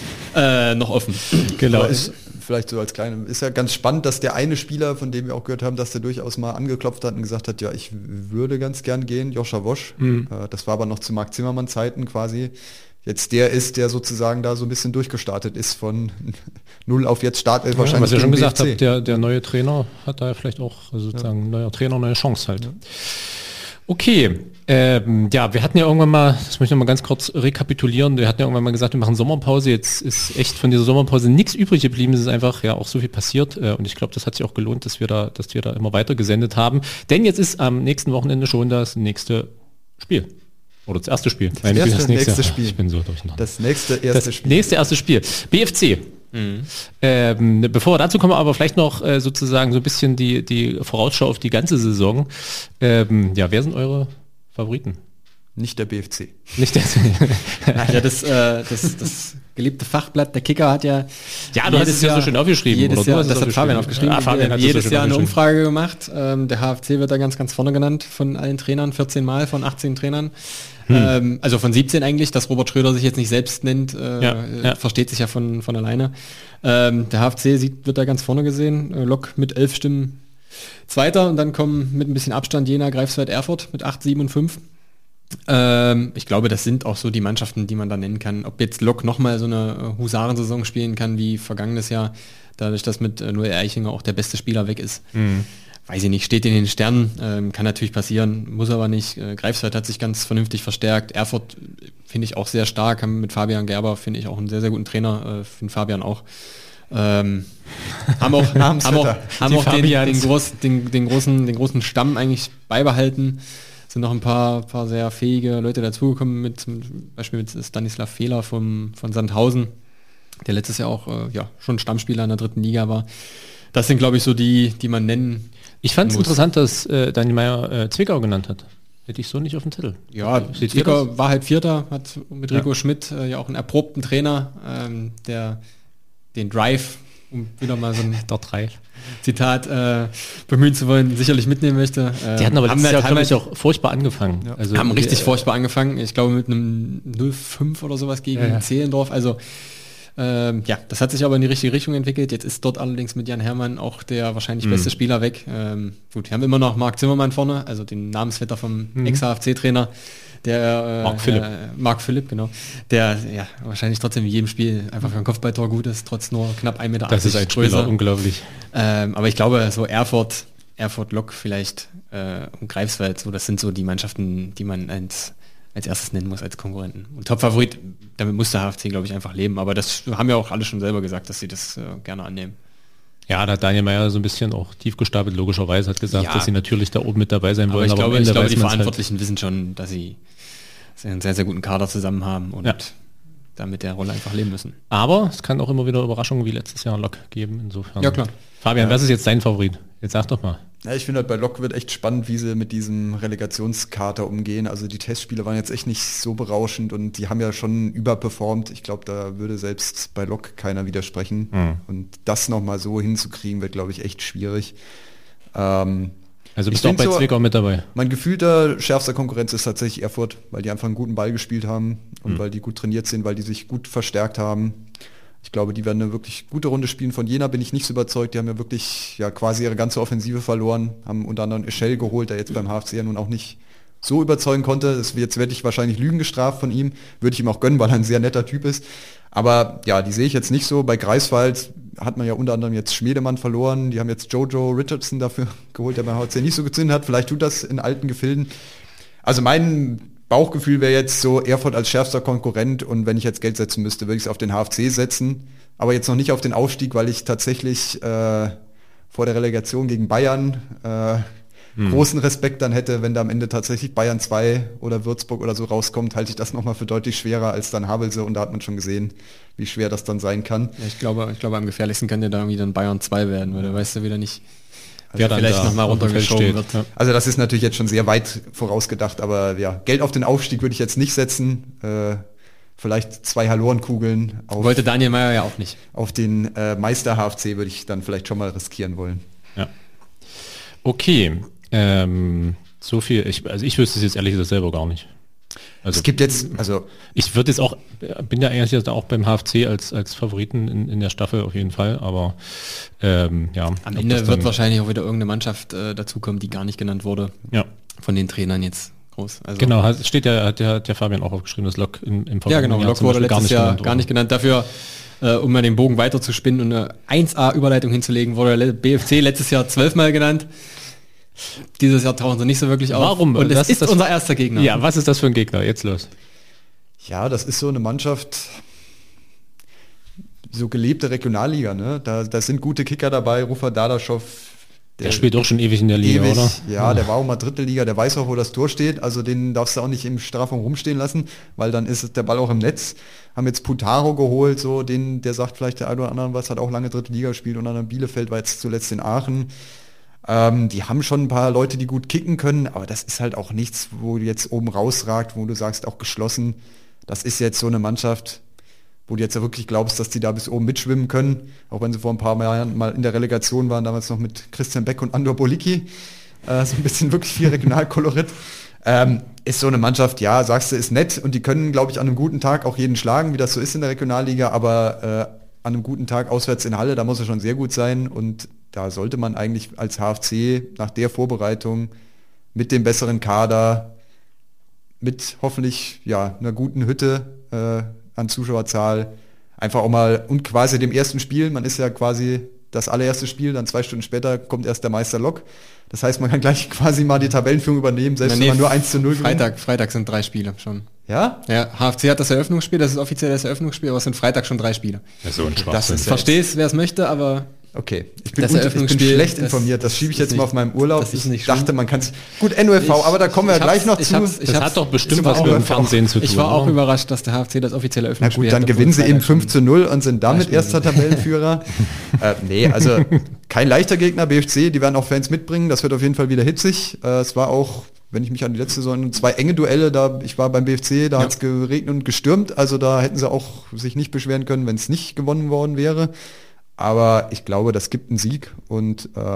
Äh, noch offen. Genau. Ist, vielleicht so als kleine, ist ja ganz spannend, dass der eine Spieler, von dem wir auch gehört haben, dass der durchaus mal angeklopft hat und gesagt hat, ja, ich würde ganz gern gehen, Joscha Wosch. Mhm. Äh, das war aber noch zu Marc Zimmermann Zeiten quasi. Jetzt der ist, der sozusagen da so ein bisschen durchgestartet ist von null auf jetzt Start ja, wahrscheinlich. Was ihr schon gesagt habt, der, der neue Trainer hat da vielleicht auch sozusagen ja. neuer Trainer, neue Chance halt. Ja. Okay, ähm, ja, wir hatten ja irgendwann mal, das möchte ich noch mal ganz kurz rekapitulieren, wir hatten ja irgendwann mal gesagt, wir machen Sommerpause, jetzt ist echt von dieser Sommerpause nichts übrig geblieben, es ist einfach ja auch so viel passiert äh, und ich glaube, das hat sich auch gelohnt, dass wir da, dass wir da immer weiter gesendet haben, denn jetzt ist am nächsten Wochenende schon das nächste Spiel. Oder das erste Spiel. Das, Nein, erste, das nächste, nächste Spiel. Ich bin so durcheinander. Das nächste erste das Spiel. nächste erste Spiel. B F C. Mhm. Ähm, bevor wir dazu kommen, aber vielleicht noch äh, sozusagen so ein bisschen die, die Vorausschau auf die ganze Saison. Ähm, ja, wer sind eure Favoriten? Nicht der B F C. Nicht der ja, das, äh, das, das geliebte Fachblatt, der Kicker hat ja Ja, du hast es ja so schön aufgeschrieben. Jedes oder Jahr, du das hat Fabian aufgeschrieben. Ja, Fabian hat jedes so Jahr eine Umfrage gemacht. Ähm, der H F C wird da ganz, ganz vorne genannt von allen Trainern, vierzehn Mal von achtzehn Trainern. Hm. Ähm, also von siebzehn eigentlich, dass Robert Schröder sich jetzt nicht selbst nennt, äh, ja, ja. versteht sich ja von, von alleine. Ähm, der H F C sieht, wird da ganz vorne gesehen. Äh, Lok mit elf Stimmen Zweiter und dann kommen mit ein bisschen Abstand Jena, Greifswald, Erfurt mit acht, sieben und fünf. Ähm, ich glaube, das sind auch so die Mannschaften, die man da nennen kann. Ob jetzt Lok nochmal so eine Husarensaison spielen kann wie vergangenes Jahr, dadurch, dass mit äh, Noel Eichinger auch der beste Spieler weg ist. Mhm. Weiß ich nicht, steht in den Sternen, ähm, kann natürlich passieren, muss aber nicht. Äh, Greifswald hat sich ganz vernünftig verstärkt. Erfurt finde ich auch sehr stark, haben mit Fabian Gerber, finde ich auch einen sehr, sehr guten Trainer, äh, finde Fabian auch. Ähm, haben auch, haben auch, haben auch den, den, groß, den, den, großen, den großen Stamm eigentlich beibehalten. Sind noch ein paar, paar sehr fähige Leute dazugekommen, mit zum Beispiel mit Stanislav Fehler vom, von Sandhausen, der letztes Jahr auch äh, ja, schon Stammspieler in der dritten Liga war. Das sind, glaube ich, so die, die man nennen Ich fand es interessant, dass äh, Daniel Meyer äh, Zwickau genannt hat. Hätte ich so nicht auf dem Zettel. Ja, Zwickau war halt Vierter, hat mit Rico ja. Schmidt äh, ja auch einen erprobten Trainer, ähm, der den Drive, um wieder mal so ein drei Zitat äh, bemühen zu wollen, sicherlich mitnehmen möchte. Äh, die hatten aber letztes Jahr, glaube ich, auch furchtbar angefangen. Ja. Also haben richtig die, furchtbar angefangen. Ich glaube mit einem null fünf oder sowas gegen ja, ja. Zehlendorf. Also Ähm, ja, das hat sich aber in die richtige Richtung entwickelt. Jetzt ist dort allerdings mit Jan Herrmann auch der wahrscheinlich mhm. beste Spieler weg. Ähm, gut, wir haben immer noch Marc Zimmermann vorne, also den Namensvetter vom mhm. Ex-H F C-Trainer. Der, äh, Marc Philipp. Äh, Marc Philipp, genau. Der ja wahrscheinlich trotzdem in jedem Spiel einfach für ein Kopfballtor gut ist, trotz nur knapp ein Meter achtzig. Das ist ein Spieler, größer. Unglaublich. Ähm, aber ich glaube, so Erfurt, Erfurt Lok vielleicht äh, und Greifswald, so, das sind so die Mannschaften, die man als, als erstes nennen muss als Konkurrenten. Und Top-Favorit, damit muss der H F C, glaube ich, einfach leben. Aber das haben ja auch alle schon selber gesagt, dass sie das äh, gerne annehmen. Ja, da hat Daniel Meyer so ein bisschen auch tief gestapelt, logischerweise, hat gesagt, ja. dass sie natürlich da oben mit dabei sein wollen. Aber ich aber glaube, ich glaube die halt Verantwortlichen wissen schon, dass sie einen sehr, sehr guten Kader zusammen haben und ja. da mit der Rolle einfach leben müssen. Aber es kann auch immer wieder Überraschungen wie letztes Jahr Lok geben, insofern. Ja, klar. Fabian, ja. was ist jetzt dein Favorit? Jetzt sag doch mal. Ja, ich finde halt bei Lok wird echt spannend, wie sie mit diesem Relegationskater umgehen. Also die Testspiele waren jetzt echt nicht so berauschend und die haben ja schon überperformt. Ich glaube, da würde selbst bei Lok keiner widersprechen. Mhm. Und das nochmal so hinzukriegen, wird, glaube ich, echt schwierig. Ähm, also bist du auch bei Zwickau so, mit dabei? Mein gefühlter schärfster Konkurrenz ist tatsächlich Erfurt, weil die einfach einen guten Ball gespielt haben und mhm. weil die gut trainiert sind, weil die sich gut verstärkt haben. Ich glaube, die werden eine wirklich gute Runde spielen. Von Jena bin ich nicht so überzeugt. Die haben ja wirklich ja quasi ihre ganze Offensive verloren, haben unter anderem Eschel geholt, der jetzt beim H F C ja nun auch nicht so überzeugen konnte. Das, jetzt werde ich wahrscheinlich Lügen gestraft von ihm. Würde ich ihm auch gönnen, weil er ein sehr netter Typ ist. Aber ja, die sehe ich jetzt nicht so. Bei Greifswald hat man ja unter anderem jetzt Schmiedemann verloren. Die haben jetzt Jojo Richardson dafür geholt, der beim H F C nicht so gezündet hat. Vielleicht tut das in alten Gefilden. Also mein Bauchgefühl wäre jetzt so Erfurt als schärfster Konkurrent und wenn ich jetzt Geld setzen müsste, würde ich es auf den H F C setzen. Aber jetzt noch nicht auf den Aufstieg, weil ich tatsächlich äh, vor der Relegation gegen Bayern äh, hm. großen Respekt dann hätte, wenn da am Ende tatsächlich Bayern zwei oder Würzburg oder so rauskommt, halte ich das nochmal für deutlich schwerer als dann Havelse und da hat man schon gesehen, wie schwer das dann sein kann. Ja, ich glaube, ich glaube, am gefährlichsten könnte da irgendwie dann Bayern zwei werden, weil da weißt du wieder nicht, also wer dann vielleicht nochmal runtergeschoben wird. Ja. Also das ist natürlich jetzt schon sehr weit vorausgedacht, aber ja, Geld auf den Aufstieg würde ich jetzt nicht setzen. Äh, vielleicht zwei Hallorenkugeln. Auf, wollte Daniel Meyer ja auch nicht. Auf den äh, Meister H F C würde ich dann vielleicht schon mal riskieren wollen. Ja. Okay. Ähm, so viel, ich, also ich wüsste es jetzt ehrlich gesagt selber gar nicht. Also, es gibt jetzt, also ich würde jetzt auch, bin ja eigentlich jetzt auch beim H F C als, als Favoriten in, in der Staffel auf jeden Fall, aber ähm, ja. Am Ende wird wahrscheinlich auch wieder irgendeine Mannschaft äh, dazukommen, die gar nicht genannt wurde. Ja. Von den Trainern jetzt groß. Also genau, hat, steht ja, hat der, der Fabian auch aufgeschrieben, das Lok im, im Ja genau, Lok wurde letztes Jahr gar nicht genannt. Dafür, äh, um mal den Bogen weiter zu spinnen und eine eins A Überleitung hinzulegen, wurde der B F C letztes Jahr zwölfmal genannt. Dieses Jahr tauchen sie nicht so wirklich auf. Warum? Und es das ist das unser erster Gegner. Ja, was ist das für ein Gegner? Jetzt los. Ja, das ist so eine Mannschaft, so gelebte Regionalliga, ne? Da, da sind gute Kicker dabei, Rufa Dadaschow. Der, der spielt doch schon ewig in der Liga, ewig, oder? Ja, der war auch mal dritte Liga, der weiß auch, wo das Tor steht. Also den darfst du auch nicht im Strafraum rumstehen lassen, weil dann ist der Ball auch im Netz. Haben jetzt Putaro geholt, so den, der sagt vielleicht der eine oder andere was, hat auch lange dritte Liga gespielt und dann Bielefeld war jetzt zuletzt in Aachen. Ähm, die haben schon ein paar Leute, die gut kicken können, aber das ist halt auch nichts, wo du jetzt oben rausragt, wo du sagst, auch geschlossen. Das ist jetzt so eine Mannschaft, wo du jetzt ja wirklich glaubst, dass die da bis oben mitschwimmen können, auch wenn sie vor ein paar Jahren mal in der Relegation waren, damals noch mit Christian Beck und Andor Bolicki. Äh, so ein bisschen wirklich viel Regionalkolorit. Ähm, ist so eine Mannschaft, ja, sagst du, ist nett und die können, glaube ich, an einem guten Tag auch jeden schlagen, wie das so ist in der Regionalliga, aber äh, an einem guten Tag auswärts in Halle, da muss er schon sehr gut sein und da sollte man eigentlich als H F C nach der Vorbereitung mit dem besseren Kader, mit hoffentlich ja einer guten Hütte äh, an Zuschauerzahl, einfach auch mal und quasi dem ersten Spiel, man ist ja quasi das allererste Spiel, dann zwei Stunden später kommt erst der Meister Lok. Das heißt, man kann gleich quasi mal die Tabellenführung übernehmen, selbst Na, nee, wenn man nur eins zu null gewinnt. Freitag, Freitag sind drei Spiele schon. Ja? Ja, H F C hat das Eröffnungsspiel, das ist offiziell das Eröffnungsspiel, aber es sind Freitag schon drei Spiele. Ja, so ein das ist Ich verstehe es, wer es möchte, aber... Okay, ich bin, Das gut, ich bin Eröffnungsspiel, schlecht das informiert, das schiebe ich jetzt ist mal nicht- auf meinem Urlaub. das ist Ich nicht dachte, schlimm. man kann es... Gut, N O F V, Ich- aber da kommen wir ich gleich hab's- noch ich zu. hab's- ich Das hab's- hat doch bestimmt sind was wir mit auch dem einfach- Fernsehen zu tun. Ich war auch oder? überrascht, dass der H F C das offizielle Na Eröffnungsspiel gut, dann hat, obwohl gewinnen sie eben Freitag schon- fünf zu null und sind damit Beispiel. erster Tabellenführer. äh, nee, also kein leichter Gegner, B F C, die werden auch Fans mitbringen, das wird auf jeden Fall wieder hitzig. Äh, es war auch, wenn ich mich an die letzte Saison, zwei enge Duelle, da ich war beim B F C, da Ja. hat es geregnet und gestürmt, also da hätten sie auch sich nicht beschweren können, wenn es nicht gewonnen worden wäre. Aber ich glaube, das gibt einen Sieg und ähm,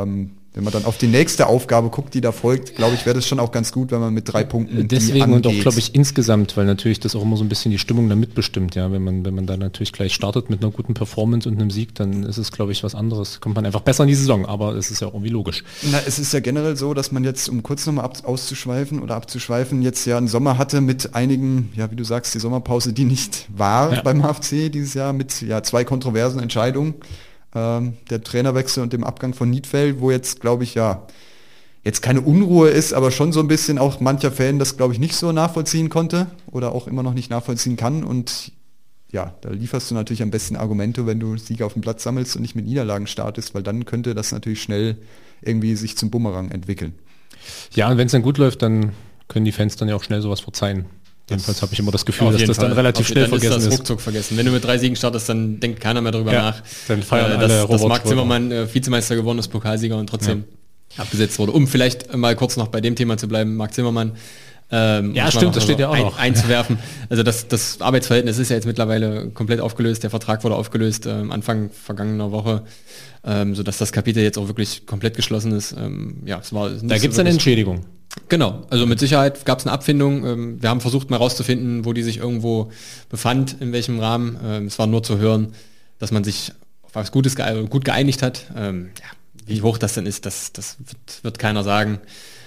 wenn man dann auf die nächste Aufgabe guckt, die da folgt, glaube ich, wäre das schon auch ganz gut, wenn man mit drei Punkten deswegen und auch, glaube ich, insgesamt, weil natürlich das auch immer so ein bisschen die Stimmung da mitbestimmt, ja, wenn man wenn man da natürlich gleich startet mit einer guten Performance und einem Sieg, dann ist es, glaube ich, was anderes. Kommt man einfach besser in die Saison, aber es ist ja auch irgendwie logisch. Na, es ist ja generell so, dass man jetzt, um kurz nochmal ab, auszuschweifen oder abzuschweifen, jetzt ja einen Sommer hatte mit einigen, ja, wie du sagst, die Sommerpause, die nicht war ja. beim H F C dieses Jahr, mit ja zwei kontroversen Entscheidungen. Ähm, der Trainerwechsel und dem Abgang von Niedfeld, wo jetzt, glaube ich, ja, jetzt keine Unruhe ist, aber schon so ein bisschen auch mancher Fan das, glaube ich, nicht so nachvollziehen konnte oder auch immer noch nicht nachvollziehen kann. Und ja, da lieferst du natürlich am besten Argumente, wenn du Siege auf dem Platz sammelst und nicht mit Niederlagen startest, weil dann könnte das natürlich schnell irgendwie sich zum Bumerang entwickeln. Ja, und wenn es dann gut läuft, dann können die Fans dann ja auch schnell sowas verzeihen. Jedenfalls habe ich immer das Gefühl, dass das Fall. dann relativ Auf, schnell dann vergessen ist. Das ist. ruckzuck vergessen. Wenn du mit drei Siegen startest, dann denkt keiner mehr darüber ja, nach. Dann feiern äh, alle dass, dass Marc Schröder. Zimmermann äh, Vizemeister geworden ist, Pokalsieger und trotzdem ja. abgesetzt wurde. Um vielleicht mal kurz noch bei dem Thema zu bleiben, Marc Zimmermann. Ähm, ja, stimmt, das steht ja auch ein, noch. Einzuwerfen. Also das, das Arbeitsverhältnis ist ja jetzt mittlerweile komplett aufgelöst. Der Vertrag wurde aufgelöst ähm, Anfang vergangener Woche, ähm, sodass das Kapitel jetzt auch wirklich komplett geschlossen ist. Ähm, ja, es war da gibt es eine Entschädigung. Genau, also mit Sicherheit gab es eine Abfindung. Wir haben versucht mal rauszufinden, wo die sich irgendwo befand, in welchem Rahmen. Es war nur zu hören, dass man sich auf was Gutes gut geeinigt hat. Ja, wie hoch das denn ist, das, das wird, wird keiner sagen.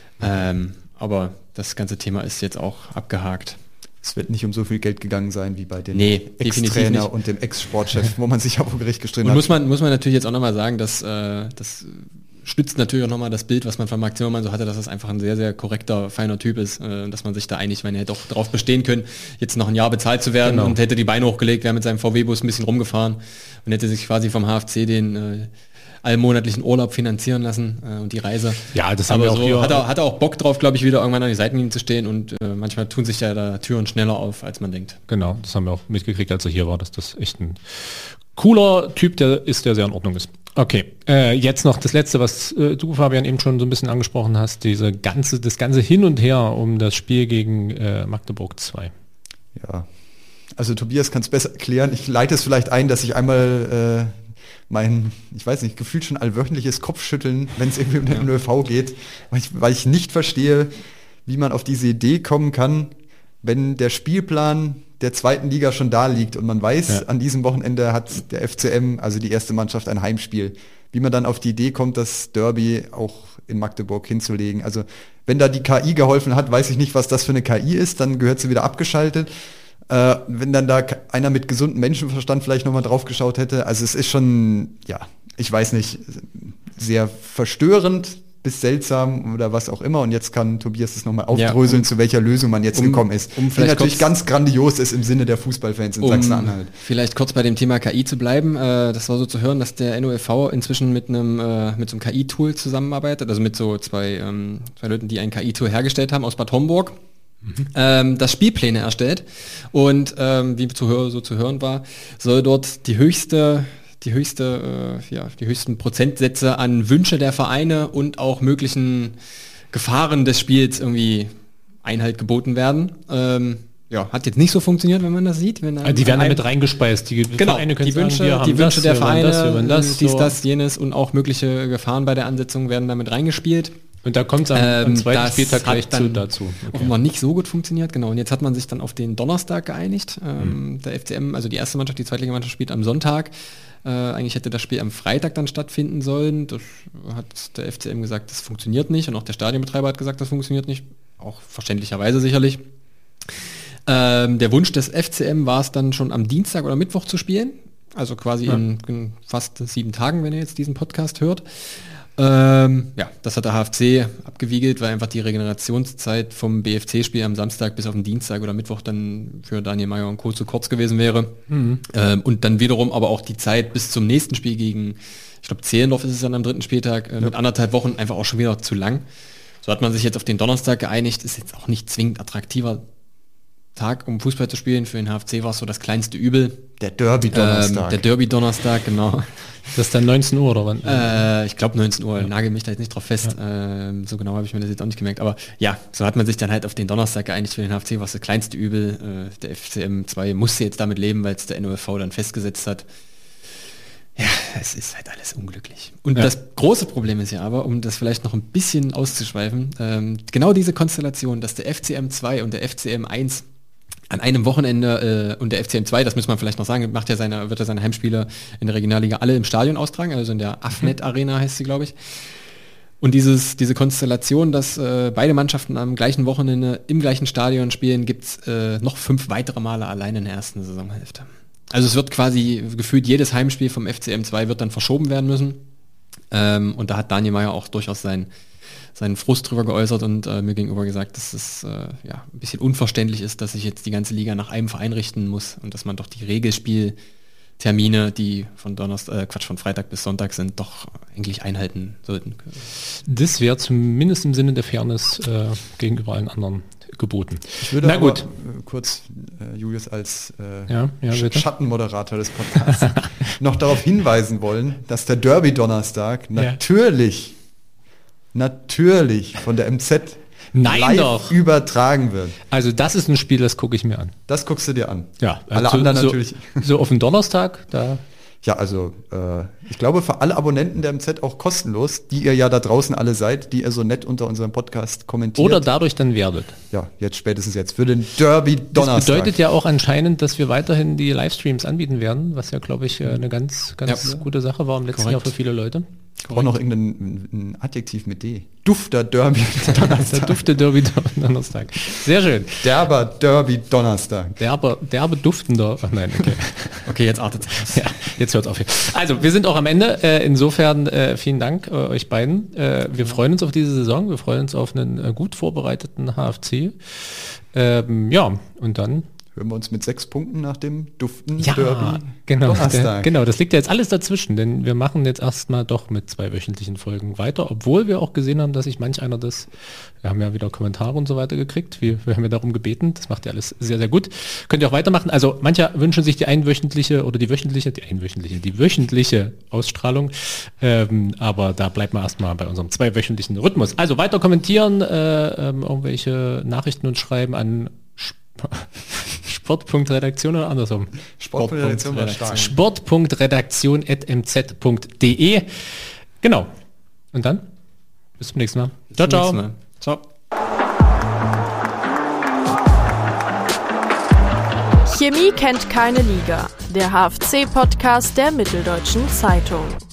Aber das ganze Thema ist jetzt auch abgehakt. Es wird nicht um so viel Geld gegangen sein wie bei den nee, Ex-Trainer und dem Ex-Sportchef, wo man sich auch vor Gericht gestritten und hat. Muss man, muss man natürlich jetzt auch nochmal sagen, dass äh, das stützt natürlich auch nochmal das Bild, was man von Marc Zimmermann so hatte, dass das einfach ein sehr, sehr korrekter, feiner Typ ist, äh, dass man sich da einig, wenn er hätte auch darauf bestehen können, jetzt noch ein Jahr bezahlt zu werden genau. und hätte die Beine hochgelegt, wäre mit seinem V W-Bus ein bisschen rumgefahren und hätte sich quasi vom H F C den äh, allmonatlichen Urlaub finanzieren lassen äh, und die Reise. Ja, das haben aber wir auch so hier. Hat er, hat er auch Bock drauf, glaube ich, wieder irgendwann an die Seitenlinie zu stehen und äh, manchmal tun sich ja da Türen schneller auf, als man denkt. Genau, das haben wir auch mitgekriegt, als er hier war, dass das echt ein cooler Typ der ist, der sehr in Ordnung ist. Okay, äh, jetzt noch das Letzte, was äh, du, Fabian, eben schon so ein bisschen angesprochen hast, diese ganze, das ganze Hin und Her um das Spiel gegen äh, Magdeburg zwei. Ja, also Tobias kann es besser erklären. Ich leite es vielleicht ein, dass ich einmal äh, mein, ich weiß nicht, gefühlt schon allwöchentliches Kopfschütteln, wenn es irgendwie um den ja. N O V geht, weil ich, weil ich nicht verstehe, wie man auf diese Idee kommen kann, wenn der Spielplan der zweiten Liga schon da liegt und man weiß, ja. an diesem Wochenende hat der F C M, also die erste Mannschaft, ein Heimspiel. Wie man dann auf die Idee kommt, das Derby auch in Magdeburg hinzulegen. Also wenn da die K I geholfen hat, weiß ich nicht, was das für eine K I ist, dann gehört sie wieder abgeschaltet. Äh, wenn dann da einer mit gesundem Menschenverstand vielleicht nochmal drauf geschaut hätte. Also es ist schon, ja, ich weiß nicht, sehr verstörend bis seltsam oder was auch immer. Und jetzt kann Tobias es nochmal aufdröseln, ja, um, zu welcher Lösung man jetzt um, gekommen ist. Um die natürlich ganz grandios ist im Sinne der Fußballfans in um Sachsen-Anhalt. Vielleicht kurz bei dem Thema K I zu bleiben. Äh, das war so zu hören, dass der N O V inzwischen mit einem äh, mit so einem K I-Tool zusammenarbeitet, also mit so zwei, ähm, zwei Leuten, die ein K I-Tool hergestellt haben aus Bad Homburg. Mhm. Ähm, das Spielpläne erstellt und ähm, wie zu hör- so zu hören war, soll dort die höchste die höchste, äh, ja, die höchsten Prozentsätze an Wünsche der Vereine und auch möglichen Gefahren des Spiels irgendwie Einhalt geboten werden. Ähm, ja, hat jetzt nicht so funktioniert, wenn man das sieht. Wenn also die werden damit reingespeist. Die genau, Vereine können die Wünsche, sagen, wir haben die Wünsche das, der Vereine, das, das, dies, so. das, jenes und auch mögliche Gefahren bei der Ansetzung werden damit reingespielt. Und da kommt es am, ähm, am zweiten Spieltag gleich zu, dazu. Okay. Auch noch nicht so gut funktioniert, genau. Und jetzt hat man sich dann auf den Donnerstag geeinigt. Ähm, mhm. Der F C M, also die erste Mannschaft, die Zweitligamannschaft spielt am Sonntag. Äh, eigentlich hätte das Spiel am Freitag dann stattfinden sollen. Das hat der F C M gesagt, das funktioniert nicht. Und auch der Stadionbetreiber hat gesagt, das funktioniert nicht. Auch verständlicherweise sicherlich. Ähm, der Wunsch des F C M war es dann schon am Dienstag oder Mittwoch zu spielen. Also quasi ja. in, in fast sieben Tagen, wenn ihr jetzt diesen Podcast hört. Ähm, ja, das hat der H F C abgewiegelt, weil einfach die Regenerationszeit vom B F C-Spiel am Samstag bis auf den Dienstag oder Mittwoch dann für Daniel Meyer und Co. zu kurz gewesen wäre. Mhm. Ähm, und dann wiederum aber auch die Zeit bis zum nächsten Spiel gegen, ich glaube Zehlendorf ist es dann am dritten Spieltag, äh, ja. mit anderthalb Wochen einfach auch schon wieder zu lang. So hat man sich jetzt auf den Donnerstag geeinigt, ist jetzt auch nicht zwingend attraktiver Tag, um Fußball zu spielen. Für den H F C war es so das kleinste Übel. Der Derby-Donnerstag. Ähm, der Derby-Donnerstag, genau. Das ist dann neunzehn Uhr oder wann? Äh, ich glaube neunzehn Uhr, ja. Nagel mich da jetzt nicht drauf fest. Ja. Ähm, so genau habe ich mir das jetzt auch nicht gemerkt. Aber ja, so hat man sich dann halt auf den Donnerstag geeinigt. Für den H F C war es das kleinste Übel. Äh, der F C M zwei musste jetzt damit leben, weil es der N O F V dann festgesetzt hat. Ja, es ist halt alles unglücklich. Und Ja. das große Problem ist ja aber, um das vielleicht noch ein bisschen auszuschweifen, ähm, genau diese Konstellation, dass der F C M zwei und der F C M eins an einem Wochenende äh, und der F C M zwei, das muss man vielleicht noch sagen, macht ja seine, wird ja seine Heimspiele in der Regionalliga alle im Stadion austragen, also in der A F N E T Arena heißt sie, glaube ich. Und dieses, diese Konstellation, dass äh, beide Mannschaften am gleichen Wochenende im gleichen Stadion spielen, gibt's äh, noch fünf weitere Male allein in der ersten Saisonhälfte. Also es wird quasi gefühlt jedes Heimspiel vom F C M zwei wird dann verschoben werden müssen. Ähm, und da hat Daniel Meier auch durchaus sein, seinen Frust drüber geäußert und äh, mir gegenüber gesagt, dass es äh, ja, ein bisschen unverständlich ist, dass sich jetzt die ganze Liga nach einem Verein richten muss und dass man doch die Regelspieltermine, die von Donnerstag, äh, Quatsch, von Freitag bis Sonntag sind, doch eigentlich einhalten sollten. Das wäre zumindest im Sinne der Fairness äh, gegenüber allen anderen geboten. Ich würde Na aber gut. äh, kurz äh, Julius als äh, Ja, ja, Sch- bitte. Schattenmoderator des Podcasts noch darauf hinweisen wollen, dass der Derby-Donnerstag Ja. natürlich, natürlich von der M Z Nein live doch. übertragen wird. Also das ist ein Spiel, das gucke ich mir an. Das guckst du dir an. Ja, Alle so, anderen so, natürlich. So auf den Donnerstag, da Ja, also äh, ich glaube für alle Abonnenten der M Z auch kostenlos, die ihr ja da draußen alle seid, die ihr so nett unter unserem Podcast kommentiert. oder dadurch dann werdet. Ja, jetzt spätestens jetzt für den Derby Donnerstag. Das bedeutet ja auch anscheinend, dass wir weiterhin die Livestreams anbieten werden, was ja, glaube ich, äh, eine ganz, ganz Ja. gute Sache war im letzten Korrekt. Jahr für viele Leute. Ich brauche noch irgendein ein Adjektiv mit D. Dufter Derby Der Donnerstag. dufte Derby Donnerstag. Sehr schön. Derber Derby Donnerstag. Derbe, derbe duftender. Ach nein, okay. Okay, jetzt artet es. Ja, jetzt hört's auf hier. Also, wir sind auch am Ende. Äh, insofern äh, vielen Dank äh, euch beiden. Äh, wir freuen uns auf diese Saison. Wir freuen uns auf einen äh, gut vorbereiteten H F C. Ähm, ja, und dann Hören wir uns mit sechs Punkten nach dem Duften ja, Derby genau, der, Donnerstag. genau, das liegt ja jetzt alles dazwischen, denn wir machen jetzt erstmal doch mit zwei wöchentlichen Folgen weiter, obwohl wir auch gesehen haben, dass sich manch einer das, wir haben ja wieder Kommentare und so weiter gekriegt, wir, wir haben ja darum gebeten, das macht ja alles sehr, sehr gut. Könnt ihr auch weitermachen, also mancher wünschen sich die einwöchentliche oder die wöchentliche, die einwöchentliche, die wöchentliche Ausstrahlung, ähm, aber da bleibt man erstmal bei unserem zweiwöchentlichen Rhythmus. Also weiter kommentieren, äh, ähm, irgendwelche Nachrichten und schreiben an Sport.redaktion oder andersrum? Sportredaktion war stark. Sport.redaktion at m z punkt d e. Genau. Und dann? Bis zum nächsten Mal. Ciao, ciao. Mal. Ciao. Chemie kennt keine Liga. Der H F C-Podcast der Mitteldeutschen Zeitung.